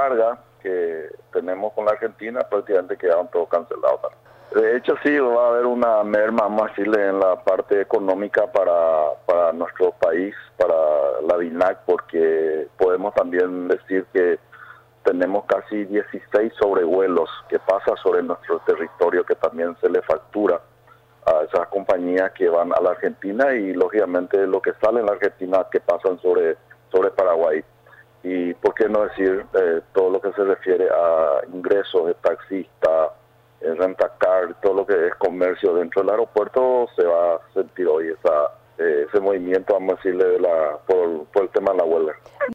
carga que tenemos con la Argentina prácticamente quedaron todos cancelados. De hecho, sí, va a haber una merma más Chile en la parte económica para nuestro país, para la DINAC, porque podemos también decir que tenemos casi 16 sobrevuelos que pasan sobre nuestro territorio, que también se le factura a esas compañías que van a la Argentina y lógicamente lo que sale en la Argentina que pasan sobre Paraguay. Y por qué no decir todo lo que se refiere a ingresos de taxista, rentacar, todo lo que es comercio dentro del aeropuerto, se va a sentir hoy ese movimiento, vamos a decirle, por el tema de la huelga.